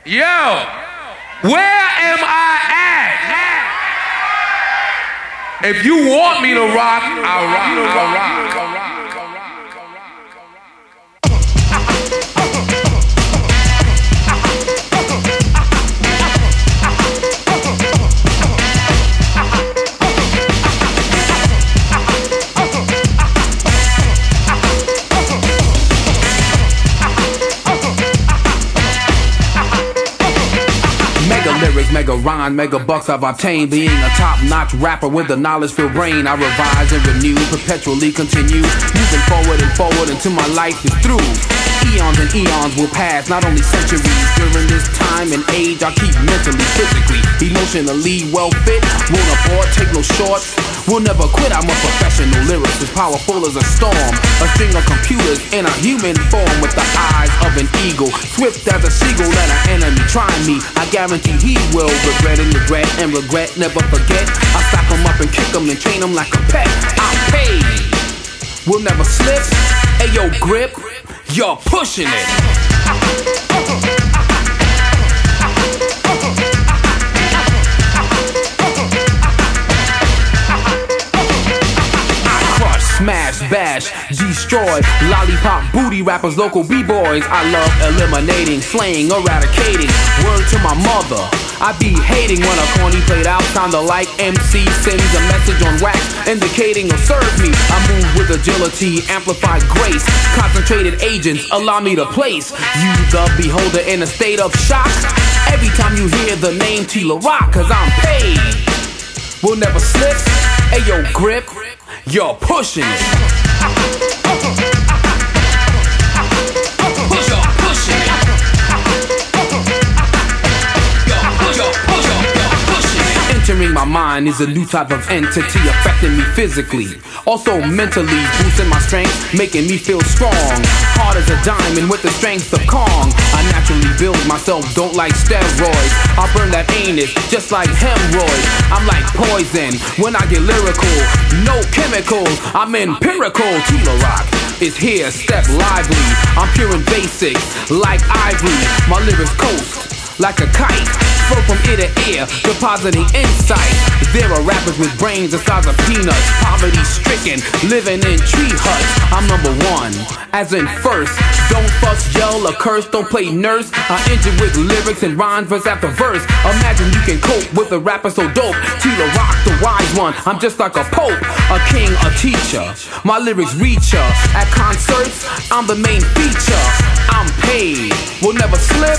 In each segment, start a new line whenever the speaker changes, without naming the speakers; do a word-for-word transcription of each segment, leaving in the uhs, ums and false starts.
Yo, where am I at? If you want me to rock, I'll rock, I'll rock, I'll rock.
Lyrics, mega rhyme, mega bucks I've obtained. Being a top-notch rapper with a knowledge-filled brain, I revise and renew, perpetually continue, moving forward and forward until my life is through. Eons and eons will pass, not only centuries. During this time and age, I keep mentally, physically, emotionally well fit. Won't abort, take no shorts. We'll never quit, I'm a professional lyricist, powerful as a storm. A string of computers in a human form with the eyes of an eagle. Swift as a seagull, let an enemy try me. I guarantee he will regret and regret and regret, never forget. I stack him up and kick him and train him like a pet. I'm paid, we'll never slip. Ayo, grip, you're pushing it. Smash, bash, destroy, lollipop, booty rappers, local b-boys. I love eliminating, slaying, eradicating. Word to my mother, I be hating when a corny played out sound like M C sends a message on wax indicating or serve me. I move with agility, amplified grace. Concentrated agents allow me to place you, the beholder, in a state of shock every time you hear the name T La Rock, cause I'm paid. We'll never slip. Ayo, grip, you're pushing it. Push up, pushing it. Yo, push up, push up, yo, pushing it. Entering my mind is a new type of entity affecting me physically, also mentally, boosting my strength, making me feel strong. Hard as a diamond with the strength of Kong. I naturally build myself, don't like steroids. I burn that anus just like hemorrhoids. I'm like poison when I get lyrical. No chemicals, I'm empirical. T La Rock is here, step lively. I'm pure and basic, like ivory. My lyrics coast like a kite, flow from ear to ear, depositing insight. There are rappers with brains the size of peanuts, poverty stricken, living in tree huts. I'm number one, as in first. Don't fuss, yell, or curse, don't play nurse. I injure with lyrics and rhymes verse after verse. Imagine you can cope with a rapper so dope. T La Rock, the wise one, I'm just like a pope, a king, a teacher. My lyrics reach ya. At concerts, I'm the main feature. I'm paid, will never slip.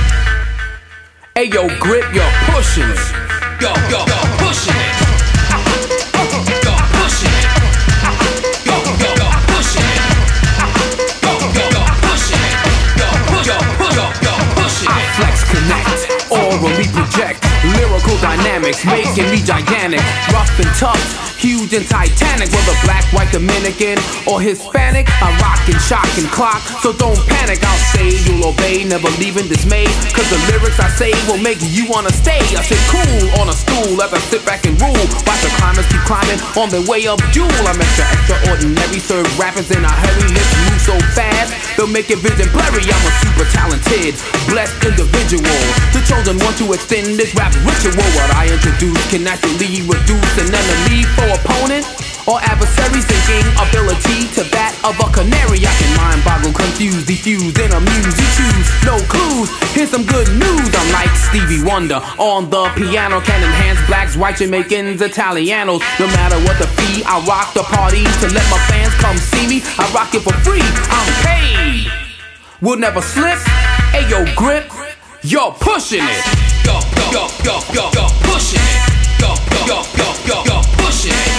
Ayo, grip, you're pushing it. Yo, yo, yo, pushing it. Yo, pushing it. Yo, yo, yo, pushing it. Yo, yo, yo, pushing it. Yo, push, yo, push, yo, yo, pushing it. I flex, connect, orally project. Lyrical dynamics making me gigantic. Rough and tough, huge and titanic. Whether black, white, Dominican, or Hispanic, I rock and shock and clock, so don't panic. I'll say you'll obey, never leaving dismay, cause the lyrics I say will make you wanna stay. I sit cool on a stool as I sit back and rule. Watch the climbers keep climbing on their way up Jewel. I'm extra, extraordinary, serve rappers in a hurry. Lips move so fast, they'll make your vision blurry. I'm a super talented, blessed individual, the chosen one to extend this rap ritual. What I introduce can naturally reduce an enemy for opponent or adversary, thinking ability to that of a canary. I can mind boggle, confuse, defuse, and amuse. You choose, no clues, here's some good news. I'm like Stevie Wonder on the piano, can enhance blacks, white Jamaicans, Italianos. No matter what the fee, I rock the party to let my fans come see me. I rock it for free, I'm paid, we'll never slip. Ayo, grip, you're pushing it. Yo, yo, yo, yo, yo, pushing it. Yo, yo, yo, yo, yo, pushing it.